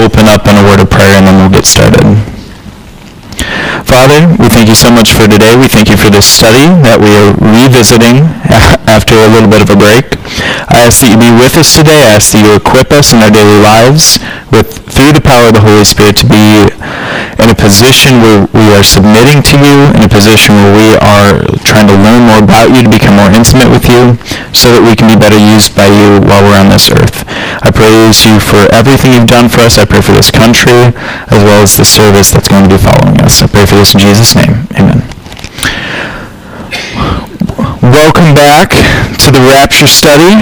open up in a word of prayer, and then we'll get started. Father, we thank you so much for today. We thank you for this study that we are revisiting after a little bit of a break. I ask that you be with us today. I ask that you equip us in our daily lives through the power of the Holy Spirit to be in a position where we are submitting to you, in a position where we are trying to learn more about you, to become more intimate with you, so that we can be better used by you while we're on this earth. I praise you for everything you've done for us. I pray for this country, as well as the service that's going to be following us. I pray for this in Jesus' name. Amen. Welcome back to the Rapture study.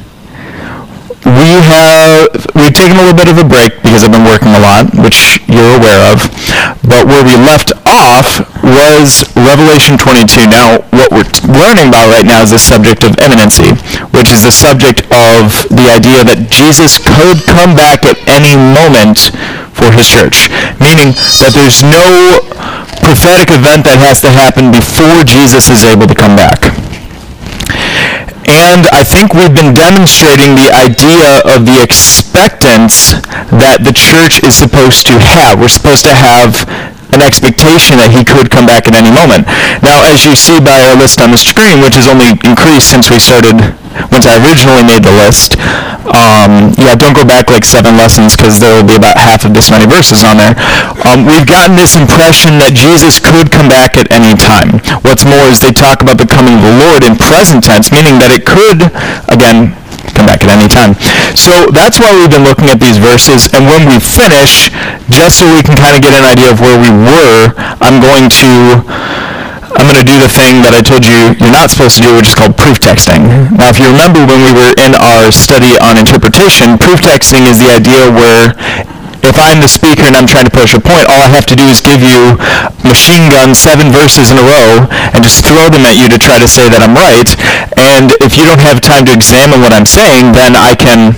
We've taken a little bit of a break because I've been working a lot, which you're aware of. But where we left off was Revelation 22. Now, what we're learning about right now is the subject of imminency, which is the subject of the idea that Jesus could come back at any moment for his church, meaning that there's no prophetic event that has to happen before Jesus is able to come back. And I think we've been demonstrating the idea of the expectance that the church is supposed to have. We're supposed to have an expectation that he could come back at any moment. Now, as you see by our list on the screen, which has only increased since once I originally made the list, don't go back like 7 lessons because there will be about half of this many verses on there. We've gotten this impression that Jesus could come back at any time. What's more is they talk about the coming of the Lord in present tense, meaning that it could, again, come back at any time. So that's why we've been looking at these verses, and when we finish, just so we can kind of get an idea of where we were, I'm going to do the thing that I told you you're not supposed to do, which is called proof texting. Now, if you remember when we were in our study on interpretation, proof texting is the idea where if I'm the speaker and I'm trying to push a point, all I have to do is give you machine gun 7 verses in a row and just throw them at you to try to say that I'm right. And if you don't have time to examine what I'm saying, then I can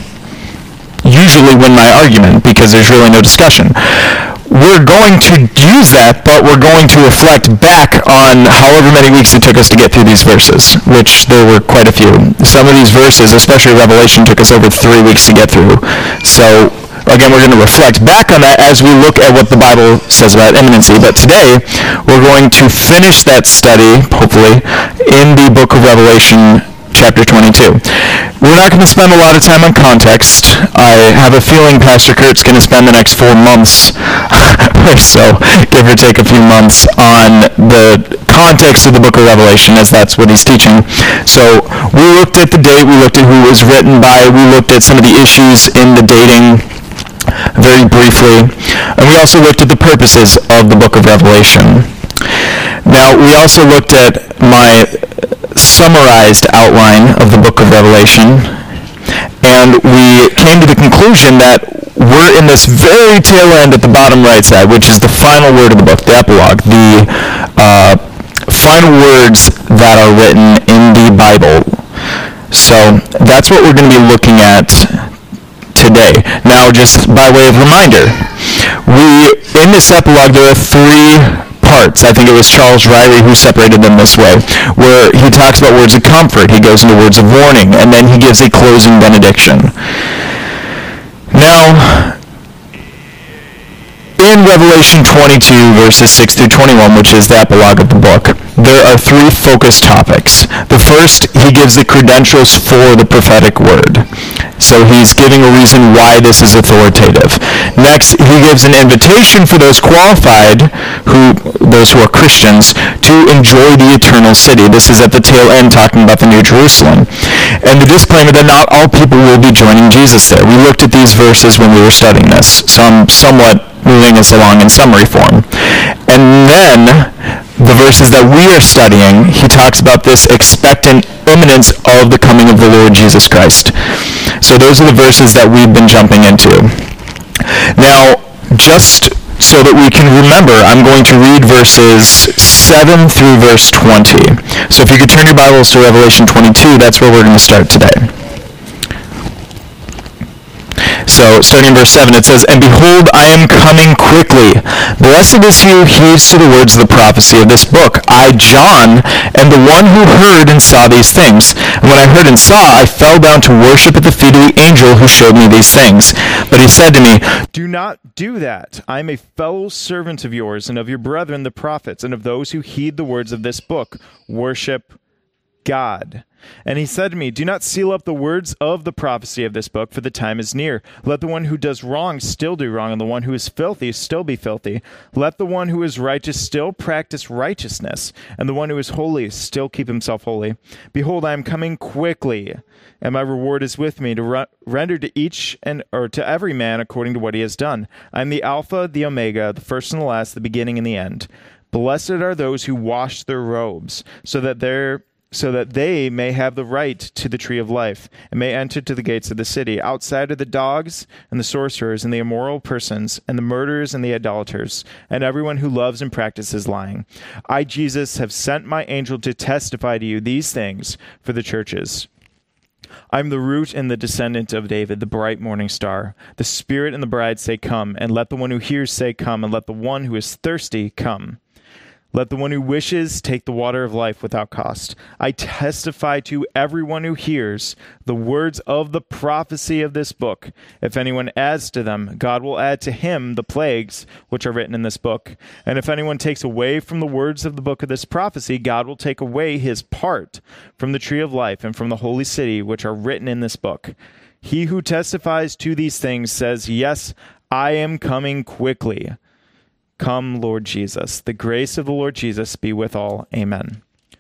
usually win my argument because there's really no discussion. We're going to use that, but we're going to reflect back on however many weeks it took us to get through these verses, which there were quite a few. Some of these verses, especially Revelation, took us over 3 weeks to get through. So again, we're going to reflect back on that as we look at what the Bible says about imminency. But today, we're going to finish that study, hopefully, in the book of Revelation, chapter 22. We're not going to spend a lot of time on context. I have a feeling Pastor Kurt's going to spend the next 4 months or so, give or take a few months, on the context of the book of Revelation, as that's what he's teaching. So we looked at the date, we looked at who it was written by, we looked at some of the issues in the dating very briefly, and we also looked at the purposes of the book of Revelation. Now, we also looked at my summarized outline of the book of Revelation, and we came to the conclusion that we're in this very tail end at the bottom right side, which is the final word of the book, the epilogue, the final words that are written in the Bible. So that's what we're going to be looking at today. Now, just by way of reminder, in this epilogue there are 3 parts. I think it was Charles Ryrie who separated them this way, where he talks about words of comfort, he goes into words of warning, and then he gives a closing benediction. Now, in Revelation 22, verses 6 through 21, which is the epilogue of the book, there are 3 focused topics. The first, he gives the credentials for the prophetic word. So he's giving a reason why this is authoritative. Next, he gives an invitation for those qualified, those who are Christians, to enjoy the eternal city. This is at the tail end talking about the New Jerusalem. And the disclaimer that not all people will be joining Jesus there. We looked at these verses when we were studying this, so I'm somewhat moving us along in summary form. And then the verses that we are studying, he talks about this expectant imminence of the coming of the Lord Jesus Christ. So those are the verses that we've been jumping into. Now, just so that we can remember, I'm going to read verses 7 through verse 20. So if you could turn your Bibles to Revelation 22, that's where we're going to start today. So, starting in verse 7, it says, "And behold, I am coming quickly. Blessed is he who heeds to the words of the prophecy of this book. I, John, am the one who heard and saw these things. And when I heard and saw, I fell down to worship at the feet of the angel who showed me these things. But he said to me, "Do not do that. I am a fellow servant of yours and of your brethren the prophets and of those who heed the words of this book. Worship God." And he said to me, "Do not seal up the words of the prophecy of this book, for the time is near. Let the one who does wrong still do wrong, and the one who is filthy still be filthy. Let the one who is righteous still practice righteousness, and the one who is holy still keep himself holy. Behold, I am coming quickly, and my reward is with me to render to each or to every man according to what he has done. I am the Alpha, the Omega, the first and the last, the beginning and the end. Blessed are those who wash their robes, so that they may have the right to the tree of life, and may enter to the gates of the city. Outside are the dogs, and the sorcerers, and the immoral persons, and the murderers, and the idolaters, and everyone who loves and practices lying. I, Jesus, have sent my angel to testify to you these things for the churches. I am the root and the descendant of David, the bright morning star. The Spirit and the bride say, Come, and let the one who hears say, Come, and let the one who is thirsty come. Let the one who wishes take the water of life without cost. I testify to everyone who hears the words of the prophecy of this book. If anyone adds to them, God will add to him the plagues which are written in this book. And if anyone takes away from the words of the book of this prophecy, God will take away his part from the tree of life and from the holy city which are written in this book. He who testifies to these things says, Yes, I am coming quickly. Come, Lord Jesus. The grace of the Lord Jesus be with all. Amen.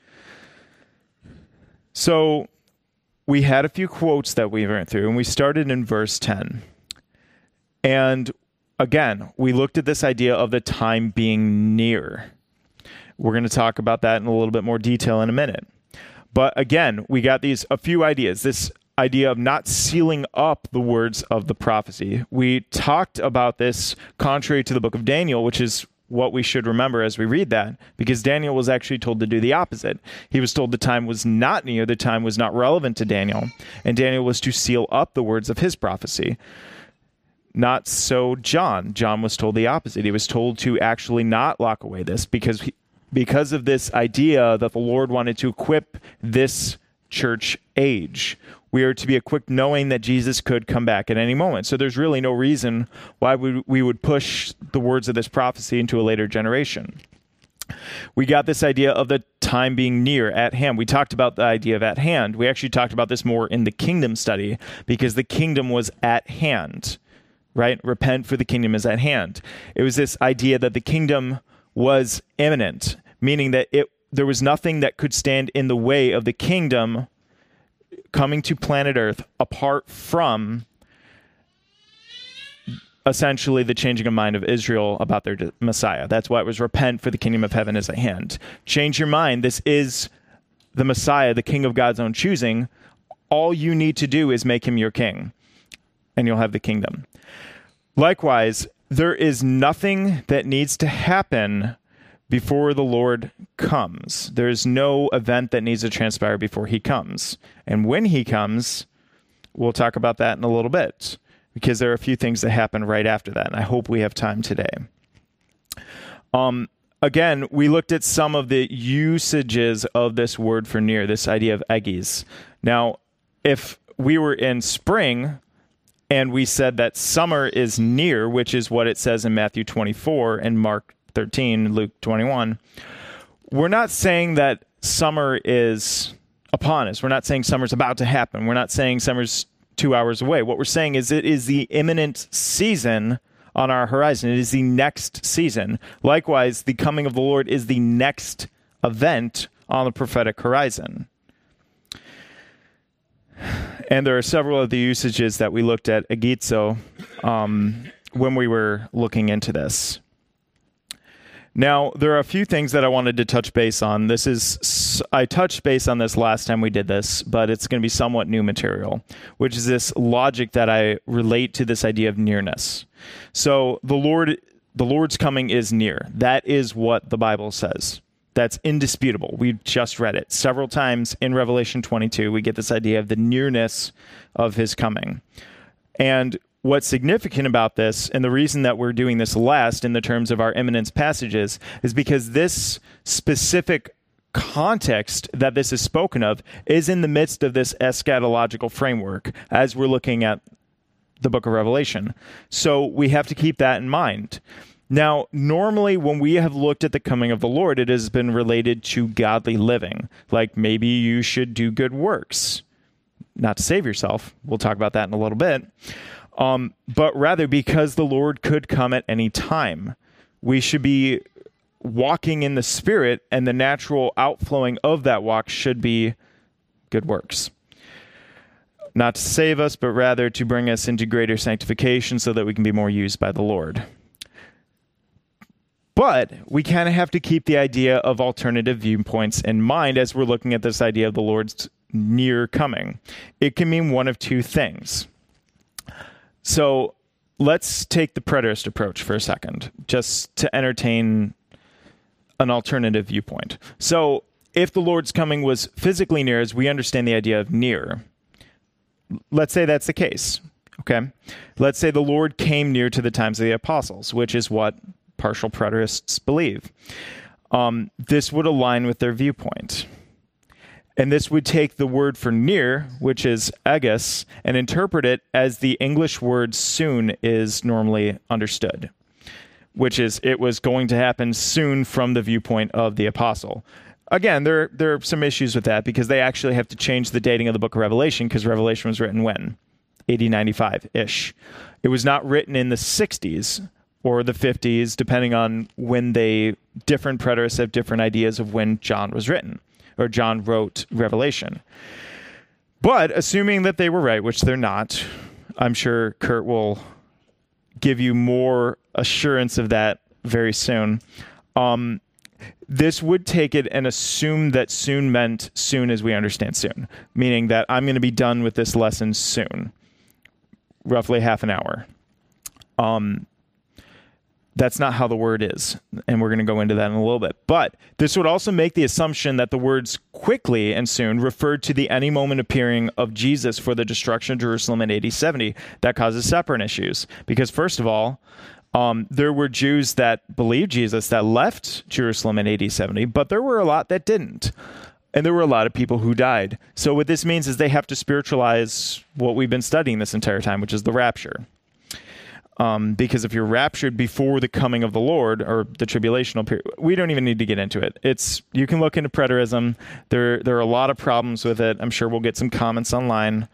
So we had a few quotes that we went through, and we started in verse 10. And again, we looked at this idea of the time being near. We're going to talk about that in a little bit more detail in a minute. But again, we got a few ideas. This idea of not sealing up the words of the prophecy. We talked about this contrary to the book of Daniel, which is what we should remember as we read that, because Daniel was actually told to do the opposite. He was told the time was not near, the time was not relevant to Daniel, and Daniel was to seal up the words of his prophecy. Not so John. John was told the opposite. He was told to actually not lock away this because of this idea that the Lord wanted to equip this church age. We are to be equipped knowing that Jesus could come back at any moment. So there's really no reason why we would push the words of this prophecy into a later generation. We got this idea of the time being near, at hand. We talked about the idea of at hand. We actually talked about this more in the kingdom study because the kingdom was at hand, right? Repent, for the kingdom is at hand. It was this idea that the kingdom was imminent, meaning that there was nothing that could stand in the way of the kingdom coming to planet Earth apart from essentially the changing of mind of Israel about their Messiah. That's why it was repent, for the kingdom of heaven is at hand. Change your mind. This is the Messiah, the king of God's own choosing. All you need to do is make him your king, and you'll have the kingdom. Likewise, there is nothing that needs to happen before the Lord comes. There is no event that needs to transpire before he comes. And when he comes, we'll talk about that in a little bit, because there are a few things that happen right after that, and I hope we have time today. Again, we looked at some of the usages of this word for near, this idea of egis. Now, if we were in spring and we said that summer is near, which is what it says in Matthew 24 and Mark 13, Luke 21, we're not saying that summer is upon us. We're not saying summer's about to happen. We're not saying summer's 2 hours away. What we're saying is it is the imminent season on our horizon. It is the next season. Likewise, the coming of the Lord is the next event on the prophetic horizon. And there are several of the usages that we looked at agizo when we were looking into this. Now, there are a few things that I wanted to touch base on. I touched base on this last time we did this, but it's going to be somewhat new material, which is this logic that I relate to this idea of nearness. So the Lord's coming is near. That is what the Bible says. That's indisputable. We just read it several times in Revelation 22. We get this idea of the nearness of his coming. And what's significant about this, and the reason that we're doing this last in the terms of our eminence passages, is because this specific context that this is spoken of is in the midst of this eschatological framework as we're looking at the book of Revelation. So we have to keep that in mind. Now, normally when we have looked at the coming of the Lord, it has been related to godly living. Like maybe you should do good works, not to save yourself. We'll talk about that in a little bit. But rather because the Lord could come at any time. We should be walking in the Spirit, and the natural outflowing of that walk should be good works. Not to save us, but rather to bring us into greater sanctification so that we can be more used by the Lord. But we kind of have to keep the idea of alternative viewpoints in mind as we're looking at this idea of the Lord's near coming. It can mean one of two things. So let's take the preterist approach for a second, just to entertain an alternative viewpoint. So if the Lord's coming was physically near, as we understand the idea of near, let's say that's the case, okay? Let's say the Lord came near to the times of the apostles, which is what partial preterists believe. This would align with their viewpoint. And this would take the word for near, which is aegis, and interpret it as the English word soon is normally understood, which is it was going to happen soon from the viewpoint of the apostle. Again, there are some issues with that because they actually have to change the dating of the book of Revelation because Revelation was written when? 8095-ish. It was not written in the 60s or the 50s, depending on when different preterists have different ideas of when John was written, or John wrote Revelation. But assuming that they were right, which they're not, I'm sure Kurt will give you more assurance of that very soon. This would take it and assume that soon meant soon as we understand soon, meaning that I'm going to be done with this lesson soon, roughly half an hour. That's not how the word is, and we're going to go into that in a little bit. But this would also make the assumption that the words quickly and soon referred to the any moment appearing of Jesus for the destruction of Jerusalem in AD 70. That causes separate issues, because first of all, there were Jews that believed Jesus that left Jerusalem in AD 70, but there were a lot that didn't. And there were a lot of people who died. So what this means is they have to spiritualize what we've been studying this entire time, which is the rapture. Because if you're raptured before the coming of the Lord or the tribulational period, we don't even need to get into it. You can look into preterism. There are a lot of problems with it. I'm sure we'll get some comments online.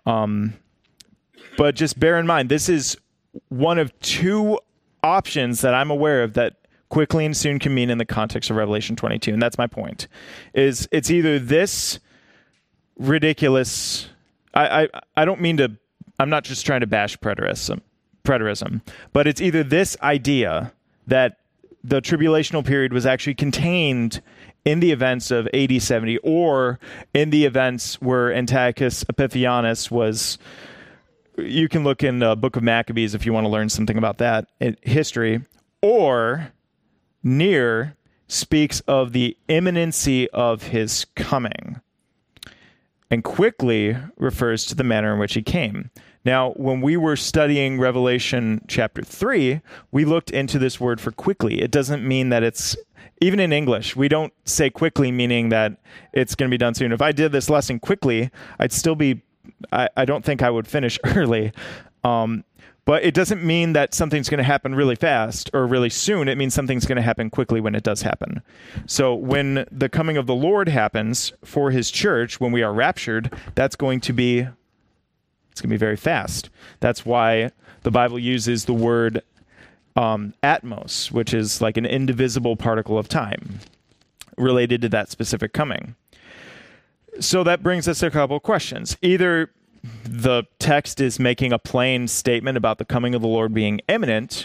But just bear in mind, this is one of two options that I'm aware of that quickly and soon can mean in the context of Revelation 22. And that's my point. It's either this ridiculous, I don't mean to, I'm not just trying to bash preterism, but it's either this idea that the tribulational period was actually contained in the events of AD 70 or in the events where Antiochus Epiphanes was. You can look in the book of Maccabees if you want to learn something about that history, or near speaks of the imminency of his coming, and quickly refers to the manner in which he came. Now, when we were studying Revelation chapter 3, we looked into this word for quickly. It doesn't mean that it's, even in English, we don't say quickly meaning that it's going to be done soon. If I did this lesson quickly, I'd still be, I don't think I would finish early. But it doesn't mean that something's going to happen really fast or really soon. It means something's going to happen quickly when it does happen. So when the coming of the Lord happens for his church, when we are raptured, it's going to be very fast. That's why the Bible uses the word atmos, which is like an indivisible particle of time related to that specific coming. So that brings us to a couple of questions. Either the text is making a plain statement about the coming of the Lord being imminent,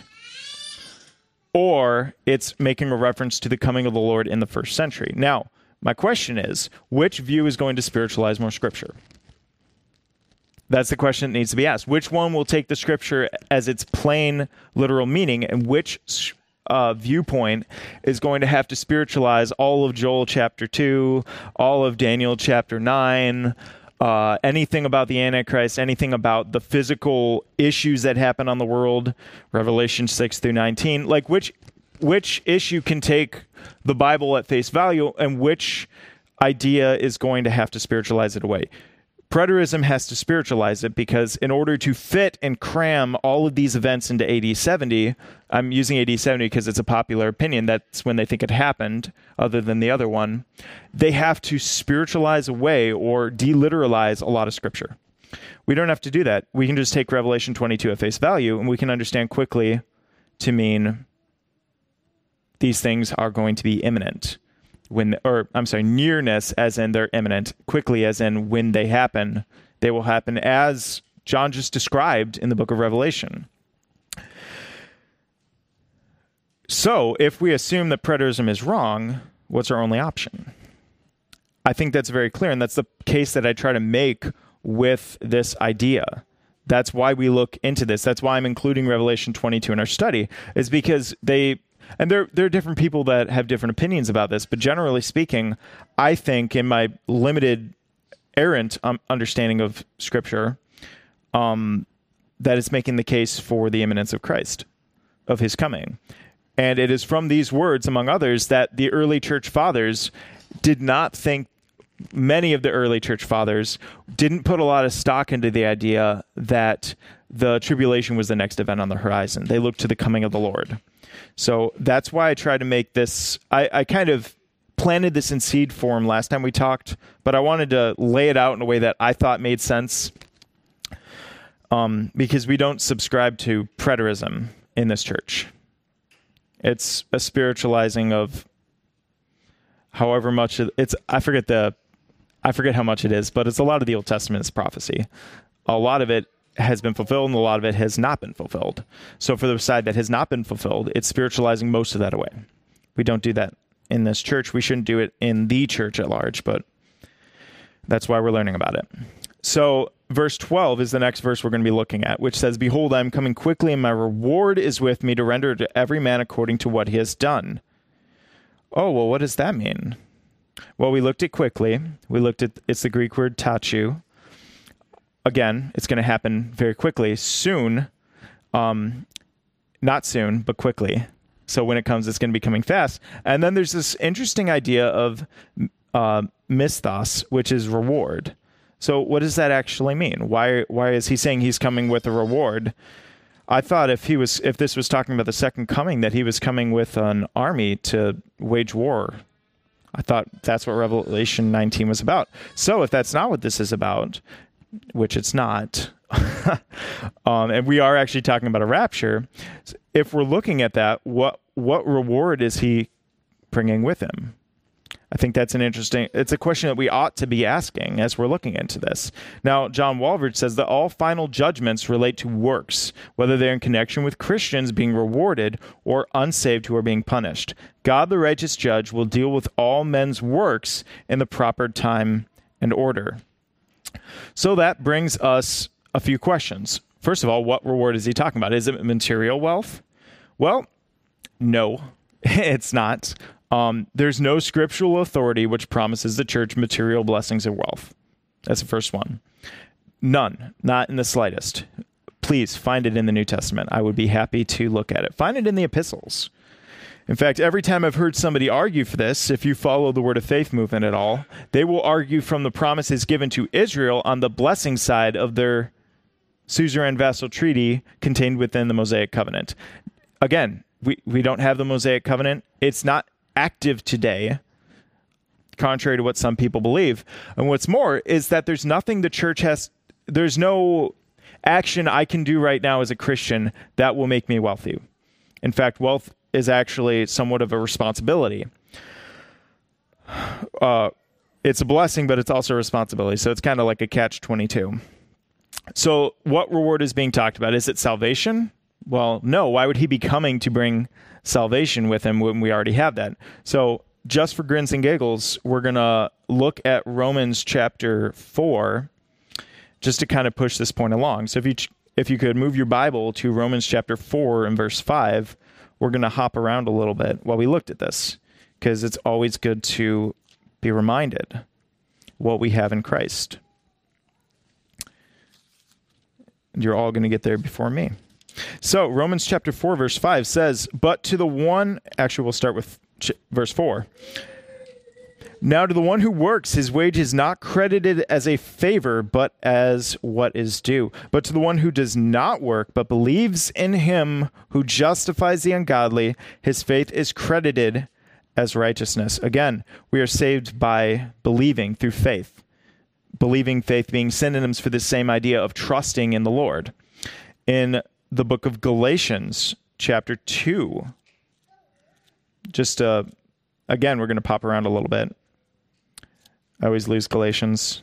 or it's making a reference to the coming of the Lord in the first century. Now, my question is, which view is going to spiritualize more Scripture? That's the question that needs to be asked. Which one will take the Scripture as its plain, literal meaning, and which viewpoint is going to have to spiritualize all of Joel chapter 2, all of Daniel chapter 9, anything about the Antichrist, anything about the physical issues that happen on the world, Revelation 6 through 19? Like, which which issue can take the Bible at face value and which idea is going to have to spiritualize it away. Preterism has to spiritualize it because in order to fit and cram all of these events into AD 70, I'm using AD 70 because it's a popular opinion, that's when they think it happened, other than the other one, they have to spiritualize away or deliteralize a lot of Scripture. We don't have to do that. We can just take Revelation 22 at face value, and we can understand quickly to mean these things are going to be imminent. Nearness as in they're imminent, quickly as in when they happen, they will happen as John just described in the book of Revelation. So if we assume that preterism is wrong, what's our only option? I think that's very clear, and that's the case that I try to make with this idea. That's why we look into this. That's why I'm including Revelation 22 in our study, is because there are different people that have different opinions about this, but generally speaking, I think in my limited, errant understanding of Scripture, that it's making the case for the imminence of Christ, of his coming. And it is from these words, among others, that the early church fathers did not think, many of the early church fathers didn't put a lot of stock into the idea that the tribulation was the next event on the horizon. They looked to the coming of the Lord. So that's why I try to make this, I kind of planted this in seed form last time we talked, but I wanted to lay it out in a way that I thought made sense, because we don't subscribe to preterism in this church. It's a spiritualizing of however much it's, I forget how much it is, but it's a lot of the Old Testament's prophecy. A lot of it has been fulfilled and a lot of it has not been fulfilled. So for the side that has not been fulfilled, it's spiritualizing most of that away. We don't do that in this church. We shouldn't do it in the church at large, but that's why we're learning about it. So verse 12 is the next verse we're going to be looking at, which says, "Behold, I am coming quickly, and my reward is with me to render to every man according to what he has done." Oh, well, what does that mean? Well, we looked at quickly. It's the Greek word tachu. Again, it's going to happen very quickly, soon. Not soon, but quickly. So when it comes, it's going to be coming fast. And then there's this interesting idea of misthos, which is reward. So what does that actually mean? Why is he saying he's coming with a reward? I thought if this was talking about the second coming, that he was coming with an army to wage war. I thought that's what Revelation 19 was about. So if that's not what this is about, which it's not, and we are actually talking about a rapture, if we're looking at that, what reward is he bringing with him? I think that's it's a question that we ought to be asking as we're looking into this. Now, John Walvoord says that all final judgments relate to works, whether they're in connection with Christians being rewarded or unsaved who are being punished. God, the righteous judge, will deal with all men's works in the proper time and order. So that brings us a few questions. First of all, what reward is he talking about? Is it material wealth? Well, no, it's not. There's no scriptural authority which promises the church material blessings or wealth. That's the first one. None, not in the slightest. Please find it in the New Testament. I would be happy to look at it. Find it in the epistles. In fact, every time I've heard somebody argue for this, if you follow the Word of Faith movement at all, they will argue from the promises given to Israel on the blessing side of their suzerain vassal treaty contained within the Mosaic Covenant. Again, we don't have the Mosaic Covenant. It's not active today, contrary to what some people believe. And what's more is that there's nothing the church there's no action I can do right now as a Christian that will make me wealthy. In fact, wealth is actually somewhat of a responsibility. It's a blessing, but it's also a responsibility. So it's kind of like a catch-22. So what reward is being talked about? Is it salvation? Well, no. Why would he be coming to bring salvation with him when we already have that? So just for grins and giggles, we're going to look at Romans chapter 4 just to kind of push this point along. So if you could move your Bible to Romans chapter 4 and verse 5, we're going to hop around a little bit while we looked at this, because it's always good to be reminded what we have in Christ. You're all going to get there before me. So Romans chapter 4, verse 5 says, but to the one, actually we'll start with verse 4. Now to the one who works, his wage is not credited as a favor, but as what is due. But to the one who does not work, but believes in him who justifies the ungodly, his faith is credited as righteousness. Again, we are saved by believing through faith. Believing, faith being synonyms for the same idea of trusting in the Lord. In the book of Galatians, chapter 2, again, we're going to pop around a little bit. I always lose Galatians.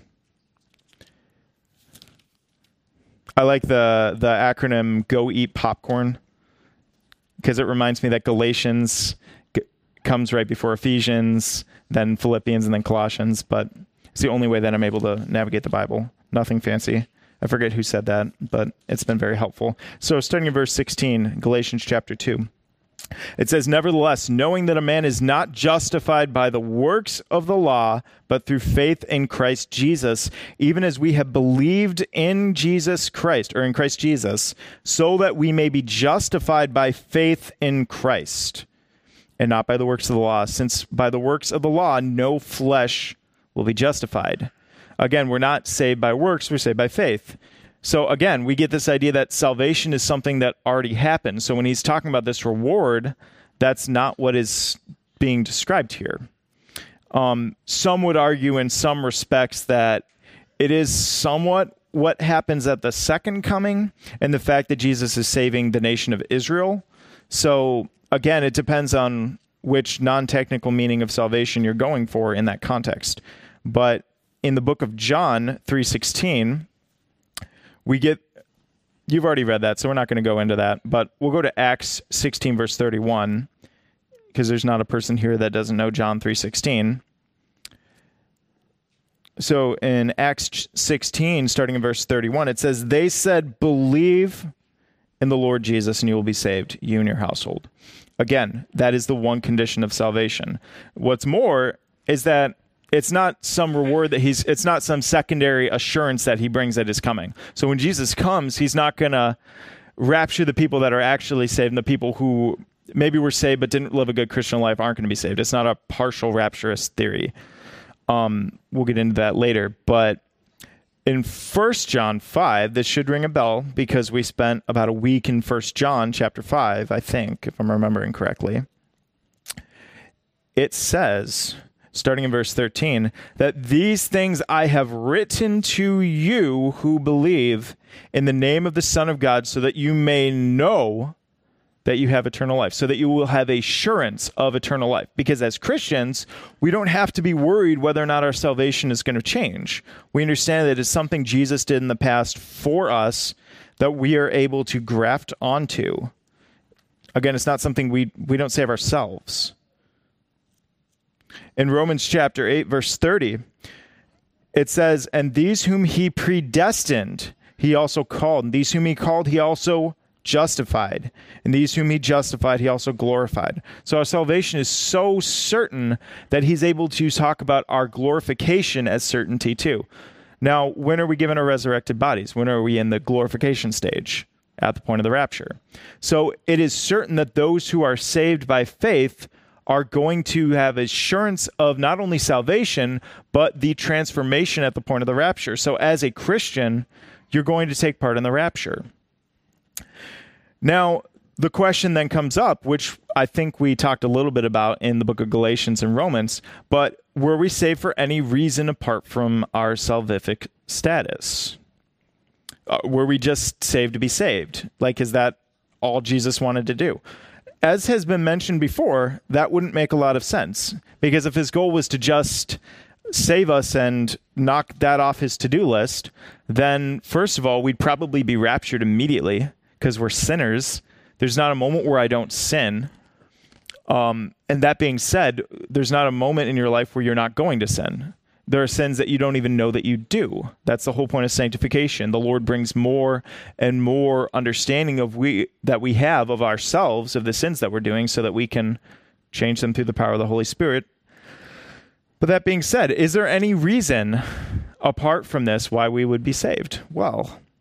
I like the acronym Go Eat Popcorn because it reminds me that Galatians comes right before Ephesians, then Philippians, and then Colossians, but it's the only way that I'm able to navigate the Bible. Nothing fancy. I forget who said that, but it's been very helpful. So starting in verse 16, Galatians chapter 2. It says, nevertheless, knowing that a man is not justified by the works of the law, but through faith in Christ Jesus, even as we have believed in Jesus Christ, or in Christ Jesus, so that we may be justified by faith in Christ, and not by the works of the law, since by the works of the law no flesh will be justified. Again, we're not saved by works, we're saved by faith. So again, we get this idea that salvation is something that already happened. So when he's talking about this reward, that's not what is being described here. Some would argue in some respects that it is somewhat what happens at the second coming and the fact that Jesus is saving the nation of Israel. So again, it depends on which non-technical meaning of salvation you're going for in that context. But in the book of John 3:16, we get, you've already read that, so we're not going to go into that, but we'll go to Acts 16, verse 31, because there's not a person here that doesn't know John 3:16. So in Acts 16, starting in verse 31, it says, they said, believe in the Lord Jesus and you will be saved, you and your household. Again, that is the one condition of salvation. What's more is that it's not some reward it's not some secondary assurance that he brings at his coming. So when Jesus comes, he's not going to rapture the people that are actually saved, and the people who maybe were saved but didn't live a good Christian life aren't going to be saved. It's not a partial rapturous theory. We'll get into that later. But in 1 John 5, this should ring a bell because we spent about a week in 1 John chapter 5, I think, if I'm remembering correctly. It says, starting in verse 13, that these things I have written to you who believe in the name of the Son of God, so that you may know that you have eternal life, so that you will have assurance of eternal life. Because as Christians, we don't have to be worried whether or not our salvation is going to change. We understand that it's something Jesus did in the past for us that we are able to graft onto. Again, it's not something we don't save ourselves. In Romans chapter 8, verse 30, it says, and these whom he predestined, he also called. And these whom he called, he also justified. And these whom he justified, he also glorified. So our salvation is so certain that he's able to talk about our glorification as certainty too. Now, when are we given our resurrected bodies? When are we in the glorification stage? At the point of the rapture. So it is certain that those who are saved by faith are going to have assurance of not only salvation, but the transformation at the point of the rapture. So as a Christian, you're going to take part in the rapture. Now, the question then comes up, which I think we talked a little bit about in the book of Galatians and Romans, but were we saved for any reason apart from our salvific status? Were we just saved to be saved? Like, is that all Jesus wanted to do? As has been mentioned before, that wouldn't make a lot of sense, because if his goal was to just save us and knock that off his to-do list, then first of all, we'd probably be raptured immediately because we're sinners. There's not a moment where I don't sin. And that being said, there's not a moment in your life where you're not going to sin. There are sins that you don't even know that you do. That's the whole point of sanctification. The Lord brings more and more understanding that we have of ourselves, of the sins that we're doing, so that we can change them through the power of the Holy Spirit. But that being said, is there any reason apart from this why we would be saved? Well,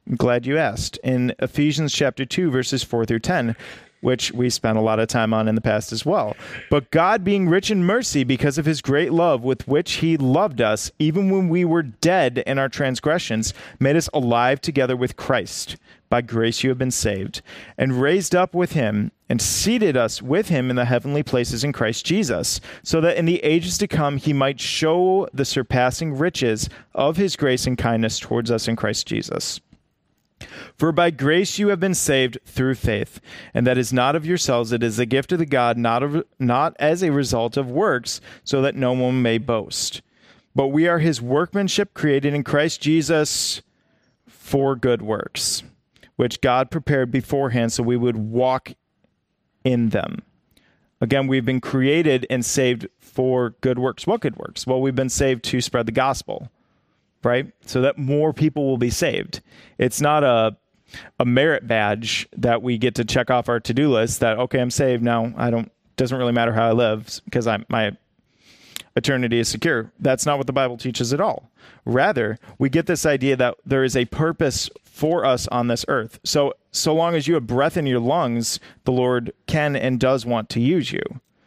I'm glad you asked. In Ephesians chapter 2, verses 4 through 10, which we spent a lot of time on in the past as well. But God, being rich in mercy because of his great love with which he loved us, even when we were dead in our transgressions, made us alive together with Christ. By grace you have been saved, and raised up with him, and seated us with him in the heavenly places in Christ Jesus, so that in the ages to come he might show the surpassing riches of his grace and kindness towards us in Christ Jesus. For by grace you have been saved through faith, and that is not of yourselves, it is the gift of the God, not as a result of works, so that no one may boast. But we are his workmanship, created in Christ Jesus for good works, which God prepared beforehand so we would walk in them. Again, we've been created and saved for good works. What good works? Well, we've been saved to spread the gospel, right? So that more people will be saved. It's not a merit badge that we get to check off our to-do list that, okay, I'm saved now. Doesn't really matter how I live because my eternity is secure. That's not what the Bible teaches at all. Rather, we get this idea that there is a purpose for us on this earth. So long as you have breath in your lungs, the Lord can and does want to use you.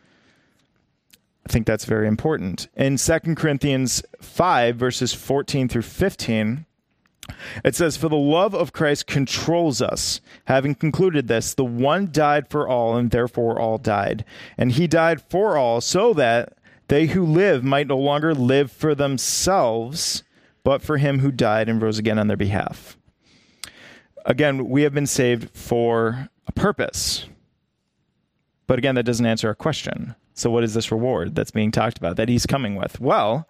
I think that's very important. In 2 Corinthians 5, verses 14 through 15, it says, "For the love of Christ controls us, having concluded this, the one died for all, and therefore all died. And he died for all, so that they who live might no longer live for themselves, but for him who died and rose again on their behalf." Again, we have been saved for a purpose. But again, that doesn't answer our question. So what is this reward that's being talked about that he's coming with? Well,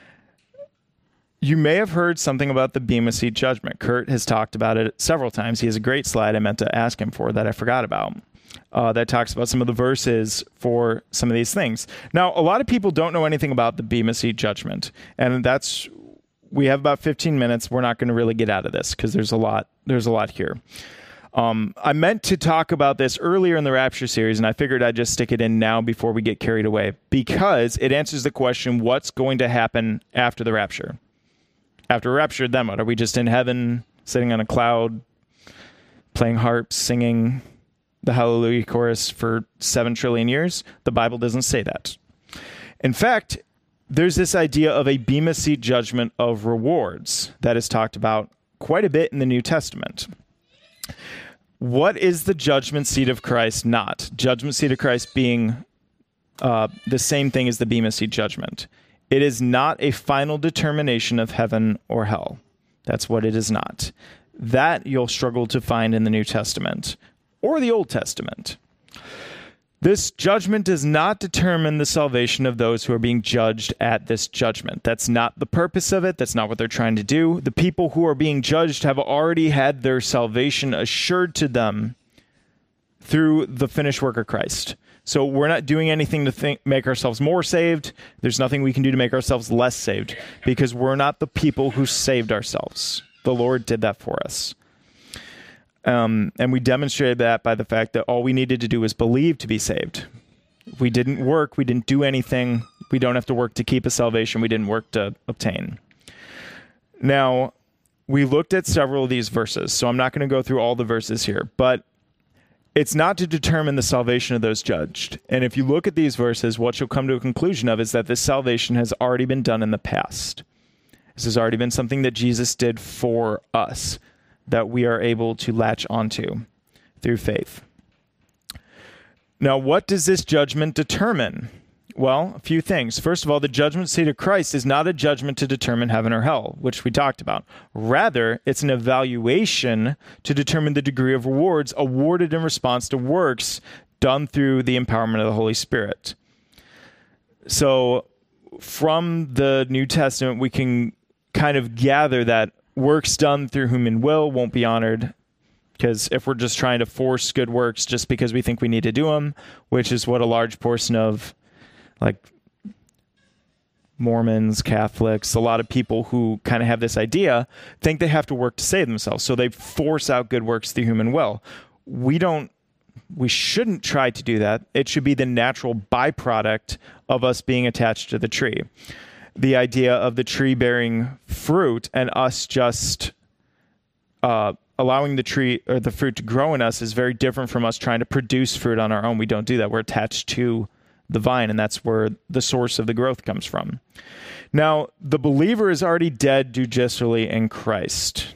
you may have heard something about the Bema Seat judgment. Kurt has talked about it several times. He has a great slide I meant to ask him for that I forgot about. That talks about some of the verses for some of these things. Now, a lot of people don't know anything about the Bema Seat judgment, and we have about 15 minutes. We're not going to really get out of this because there's a lot here. I meant to talk about this earlier in the Rapture series, and I figured I'd just stick it in now before we get carried away because it answers the question, what's going to happen after the rapture? After rapture, then what? Are we just in heaven, sitting on a cloud, playing harps, singing the Hallelujah chorus for 7 trillion years? The Bible doesn't say that. In fact, there's this idea of a Bema Seat judgment of rewards that is talked about quite a bit in the New Testament. What is the judgment seat of Christ not? Judgment seat of Christ being the same thing as the Bema Seat judgment. It is not a final determination of heaven or hell. That's what it is not. That you'll struggle to find in the New Testament or the Old Testament. This judgment does not determine the salvation of those who are being judged at this judgment. That's not the purpose of it. That's not what they're trying to do. The people who are being judged have already had their salvation assured to them through the finished work of Christ. So we're not doing anything to make ourselves more saved. There's nothing we can do to make ourselves less saved because we're not the people who saved ourselves. The Lord did that for us. And we demonstrated that by the fact that all we needed to do was believe to be saved. We didn't work. We didn't do anything. We don't have to work to keep a salvation we didn't work to obtain. Now, we looked at several of these verses, so I'm not going to go through all the verses here, but it's not to determine the salvation of those judged. And if you look at these verses, what you'll come to a conclusion of is that this salvation has already been done in the past. This has already been something that Jesus did for us, that we are able to latch onto through faith. Now, what does this judgment determine? Well, a few things. First of all, the judgment seat of Christ is not a judgment to determine heaven or hell, which we talked about. Rather, it's an evaluation to determine the degree of rewards awarded in response to works done through the empowerment of the Holy Spirit. So, from the New Testament, we can kind of gather that works done through human will won't be honored, because if we're just trying to force good works just because we think we need to do them, which is what a large portion of like Mormons, Catholics, a lot of people who kind of have this idea think they have to work to save themselves. So they force out good works through human will. We shouldn't try to do that. It should be the natural byproduct of us being attached to the tree. The idea of the tree bearing fruit and us just allowing the tree or the fruit to grow in us is very different from us trying to produce fruit on our own. We don't do that. We're attached to the vine, and that's where the source of the growth comes from. Now, the believer is already dead judicially in Christ.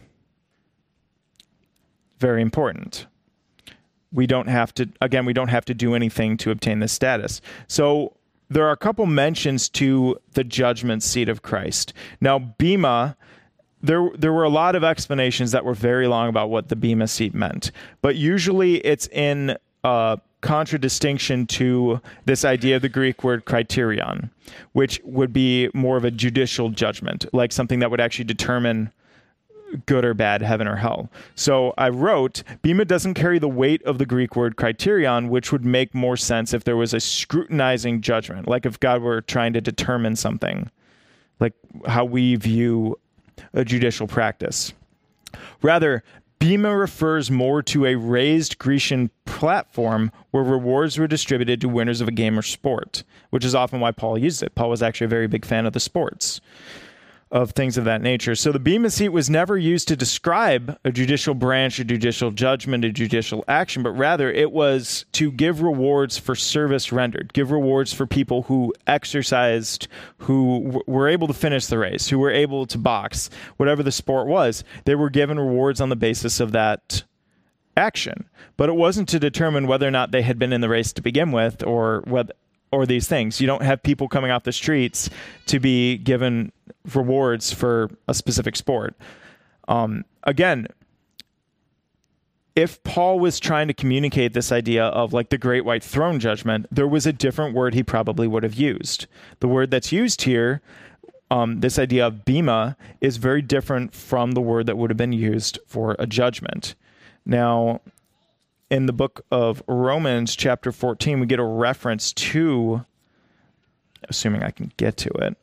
Very important. We don't have to do anything to obtain this status. So there are a couple mentions to the judgment seat of Christ. Now, Bema, there were a lot of explanations that were very long about what the Bema seat meant, but usually it's in contradistinction to this idea of the Greek word kriterion, which would be more of a judicial judgment, like something that would actually determine good or bad, heaven or hell. So I wrote, Bema doesn't carry the weight of the Greek word kriterion, which would make more sense if there was a scrutinizing judgment, like if God were trying to determine something, like how we view a judicial practice. Rather, Bema refers more to a raised Grecian platform where rewards were distributed to winners of a game or sport, which is often why Paul used it. Paul was actually a very big fan of the sports, of things of that nature. So the Bema seat was never used to describe a judicial branch, a judicial judgment, a judicial action, but rather it was to give rewards for service rendered, give rewards for people who exercised, who were able to finish the race, who were able to box, whatever the sport was. They were given rewards on the basis of that action. But it wasn't to determine whether or not they had been in the race to begin with, or these things. You don't have people coming off the streets to be given rewards for a specific sport. Again, if Paul was trying to communicate this idea of like the great white throne judgment, there was a different word he probably would have used. The word that's used here, this idea of Bema, is very different from the word that would have been used for a judgment. Now, in the book of Romans, chapter 14, we get a reference to, assuming I can get to it,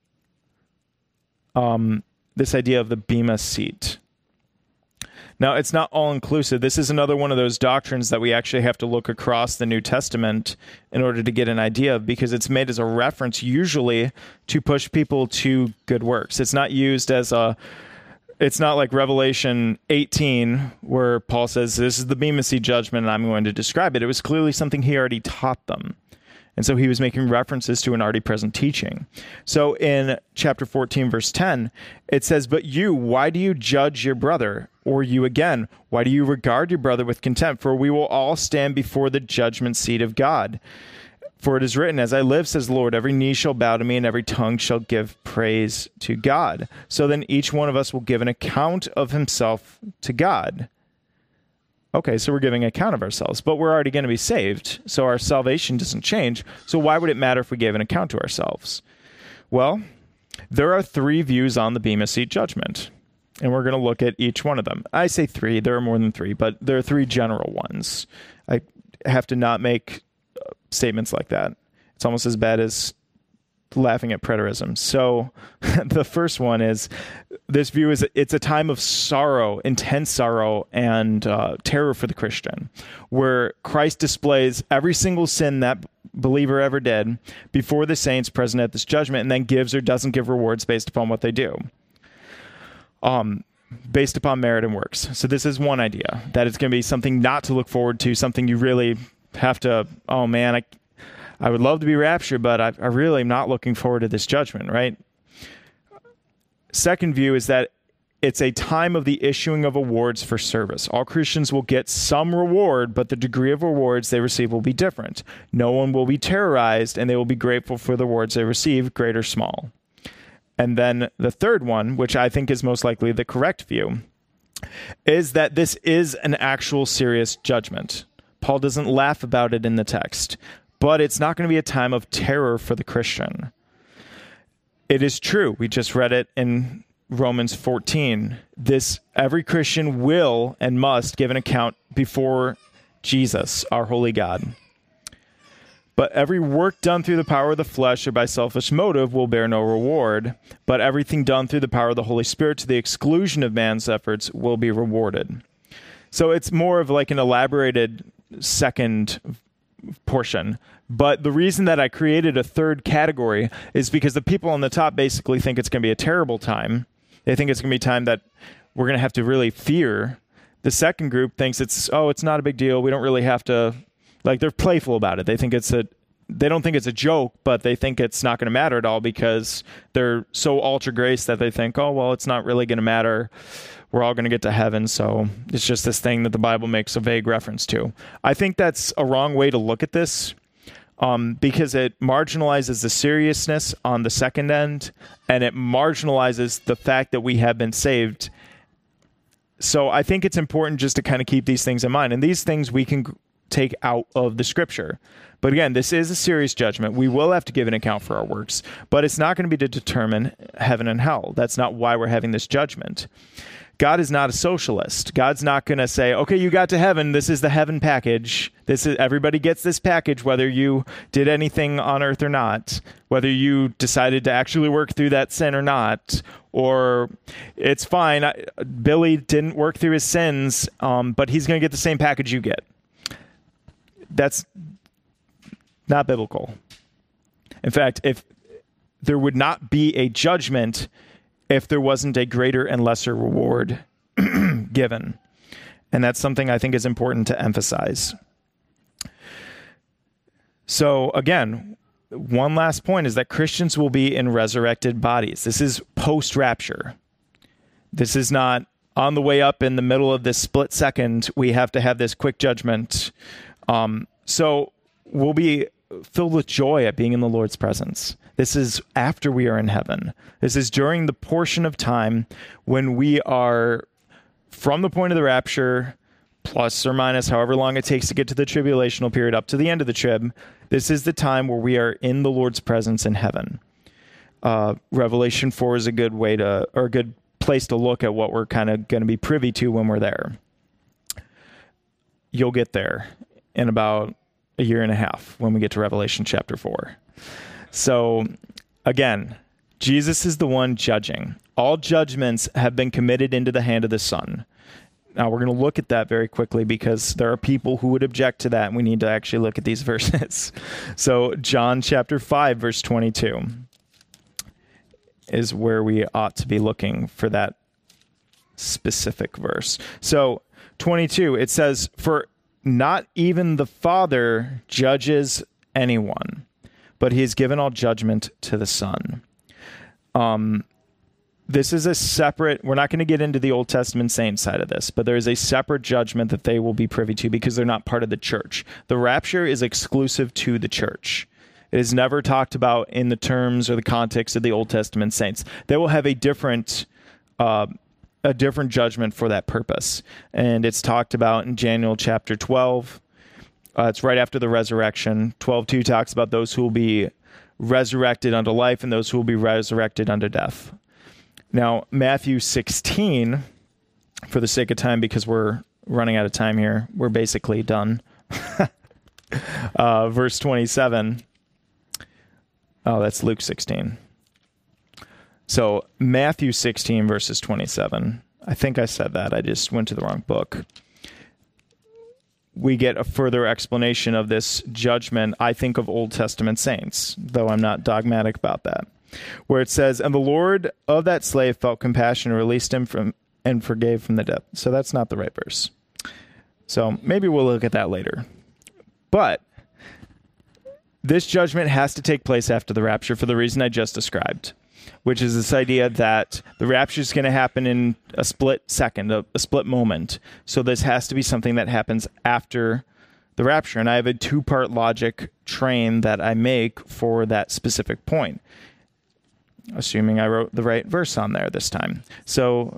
this idea of the Bema seat. Now, it's not all-inclusive. This is another one of those doctrines that we actually have to look across the New Testament in order to get an idea of, because it's made as a reference usually to push people to good works. It's not used as it's not like Revelation 18 where Paul says, this is the Bema seat judgment and I'm going to describe it. It was clearly something he already taught them. And so he was making references to an already present teaching. So in chapter 14, verse 10, it says, but you, why do you judge your brother? Or you again, why do you regard your brother with contempt? For we will all stand before the judgment seat of God. For it is written, as I live, says the Lord, every knee shall bow to me and every tongue shall give praise to God. So then each one of us will give an account of himself to God. Okay, so we're giving an account of ourselves, but we're already going to be saved, so our salvation doesn't change. So why would it matter if we gave an account to ourselves? Well, there are three views on the Bema seat judgment, and we're going to look at each one of them. I say three, there are more than three, but there are three general ones. I have to not make statements like that. It's almost as bad as laughing at preterism. So the first one is, this view is it's a time of sorrow, intense sorrow and terror for the Christian, where Christ displays every single sin that believer ever did before the saints present at this judgment, and then gives or doesn't give rewards based upon what they do, based upon merit and works. So this is one idea, that it's going to be something not to look forward to, something you really have to, oh man, I would love to be raptured, but I really am not looking forward to this judgment, right? Second view is that it's a time of the issuing of awards for service. All Christians will get some reward, but the degree of rewards they receive will be different. No one will be terrorized, and they will be grateful for the rewards they receive, great or small. And then the third one, which I think is most likely the correct view, is that this is an actual serious judgment. Paul doesn't laugh about it in the text, but it's not going to be a time of terror for the Christian. It is true. We just read it in Romans 14. Every Christian will and must give an account before Jesus, our holy God. But every work done through the power of the flesh or by selfish motive will bear no reward, but everything done through the power of the Holy Spirit to the exclusion of man's efforts will be rewarded. So it's more of like an elaborated second portion. But the reason that I created a third category is because the people on the top basically think it's going to be a terrible time. They think it's going to be a time that we're going to have to really fear. The second group thinks it's not a big deal. We don't really have to, like, they're playful about it. They don't think it's a joke, but they think it's not going to matter at all because they're so ultra grace that they think, oh, well, it's not really going to matter. We're all going to get to heaven. So it's just this thing that the Bible makes a vague reference to. I think that's a wrong way to look at this because it marginalizes the seriousness on the second end, and it marginalizes the fact that we have been saved. So I think it's important just to kind of keep these things in mind. And these things we can take out of the scripture. But again, this is a serious judgment. We will have to give an account for our works, but it's not going to be to determine heaven and hell. That's not why we're having this judgment. God is not a socialist. God's not going to say, okay, you got to heaven. This is the heaven package. Everybody gets this package, whether you did anything on earth or not, whether you decided to actually work through that sin or not, or it's fine. Billy didn't work through his sins, but he's going to get the same package you get. That's not biblical. In fact, if there would not be a judgment if there wasn't a greater and lesser reward given. And that's something I think is important to emphasize. So again, one last point is that Christians will be in resurrected bodies. This is post-rapture. This is not on the way up in the middle of this split second. We have to have this quick judgment. So we'll be filled with joy at being in the Lord's presence. This is after we are in heaven. This is during the portion of time when we are from the point of the rapture, plus or minus however long it takes to get to the tribulational period up to the end of the trib. This is the time where we are in the Lord's presence in heaven. Revelation 4 is a good place to look at what we're kind of going to be privy to when we're there. You'll get there in about a year and a half when we get to Revelation chapter 4. So again, Jesus is the one judging. All judgments have been committed into the hand of the Son. Now we're going to look at that very quickly because there are people who would object to that, and we need to actually look at these verses. So John chapter 5, verse 22 is where we ought to be looking for that specific verse. So 22, it says, "For not even the Father judges anyone, but he has given all judgment to the Son." This is a separate, we're not going to get into the Old Testament saint side of this, but there is a separate judgment that they will be privy to because they're not part of the church. The rapture is exclusive to the church. It is never talked about in the terms or the context of the Old Testament saints. They will have a different judgment for that purpose. And it's talked about in Daniel chapter 12. It's right after the resurrection. 12:2 talks about those who will be resurrected unto life and those who will be resurrected unto death. Now, Matthew 16, for the sake of time, because we're running out of time here, we're basically done. Verse 27. Oh, that's Luke 16. So Matthew 16, verses 27. I think I said that. I just went to the wrong book. We get a further explanation of this judgment, I think, of Old Testament saints, though I'm not dogmatic about that, where it says, "And the Lord of that slave felt compassion and released him and forgave from the death." So that's not the right verse. So maybe we'll look at that later. But this judgment has to take place after the rapture for the reason I just described, which is this idea that the rapture is going to happen in a split second, a split moment. So this has to be something that happens after the rapture. And I have a two-part logic train that I make for that specific point, assuming I wrote the right verse on there this time. So,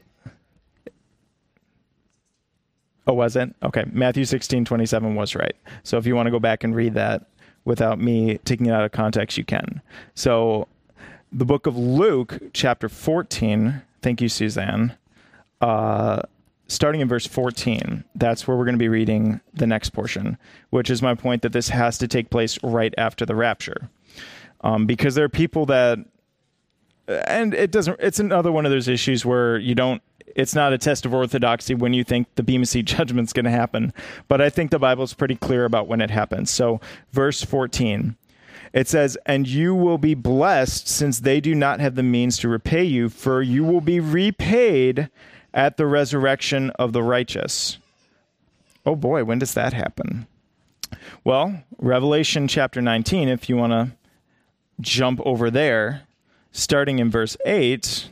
was it? Okay, Matthew 16:27 was right. So if you want to go back and read that without me taking it out of context, you can. So the book of Luke, chapter 14, thank you, Suzanne, starting in verse 14, that's where we're going to be reading the next portion, which is my point that this has to take place right after the rapture. Because there are people that, and it's another one of those issues where it's not a test of orthodoxy when you think the Bema Seat judgment's going to happen. But I think the Bible's pretty clear about when it happens. So verse 14, it says, "And you will be blessed since they do not have the means to repay you, for you will be repaid at the resurrection of the righteous. Oh boy, when does that happen? Well, Revelation chapter 19, if you want to jump over there, starting in verse 8.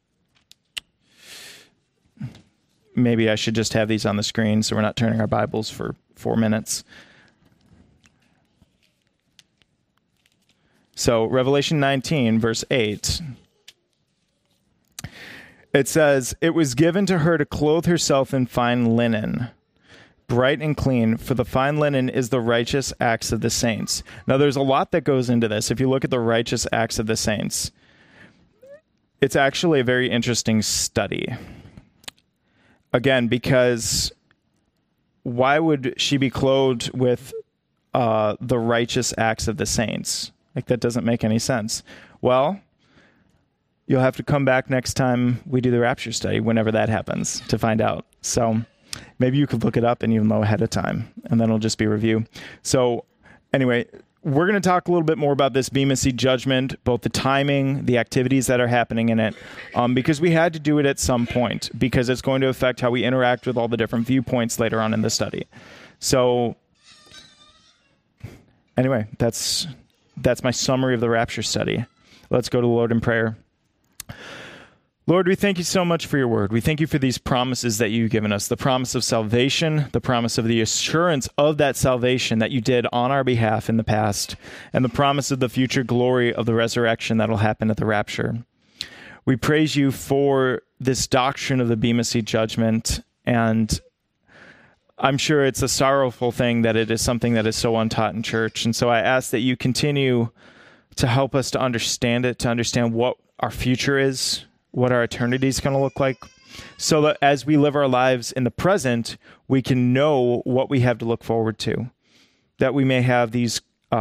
Maybe I should just have these on the screen so we're not turning our Bibles for 4 minutes. So, Revelation 19, verse 8. It says, "It was given to her to clothe herself in fine linen, bright and clean, for the fine linen is the righteous acts of the saints." Now, there's a lot that goes into this. If you look at the righteous acts of the saints, it's actually a very interesting study. Again, because why would she be clothed with the righteous acts of the saints? Like, that doesn't make any sense. Well, you'll have to come back next time we do the rapture study, whenever that happens, to find out. So maybe you could look it up and you'll know ahead of time, and then it'll just be review. So anyway, we're going to talk a little bit more about this Bema Seat judgment, both the timing, the activities that are happening in it, because we had to do it at some point, because it's going to affect how we interact with all the different viewpoints later on in the study. So anyway, that's my summary of the rapture study. Let's go to the Lord in prayer. Lord, we thank you so much for your word. We thank you for these promises that you've given us, the promise of salvation, the promise of the assurance of that salvation that you did on our behalf in the past, and the promise of the future glory of the resurrection that will happen at the rapture. We praise you for this doctrine of the Bema Seat judgment, and I'm sure it's a sorrowful thing that it is something that is so untaught in church. And so I ask that you continue to help us to understand it, to understand what our future is, what our eternity is going to look like, so that as we live our lives in the present, we can know what we have to look forward to, that we may have these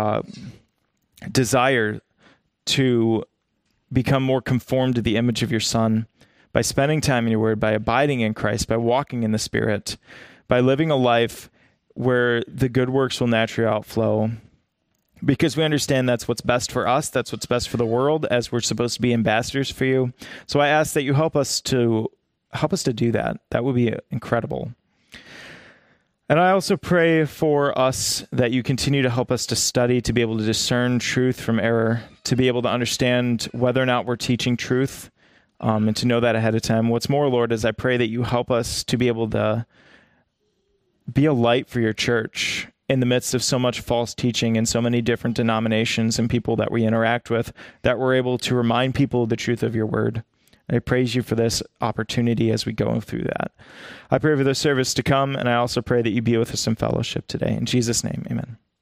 desire to become more conformed to the image of your Son by spending time in your word, by abiding in Christ, by walking in the Spirit, by living a life where the good works will naturally outflow, because we understand that's what's best for us, that's what's best for the world, as we're supposed to be ambassadors for you. So I ask that you help us to do that. That would be incredible. And I also pray for us that you continue to help us to study, to be able to discern truth from error, to be able to understand whether or not we're teaching truth, and to know that ahead of time. What's more, Lord, is I pray that you help us to be able to be a light for your church in the midst of so much false teaching and so many different denominations and people that we interact with, that we're able to remind people of the truth of your word. And I praise you for this opportunity as we go through that. I pray for the service to come, and I also pray that you be with us in fellowship today. In Jesus' name, amen.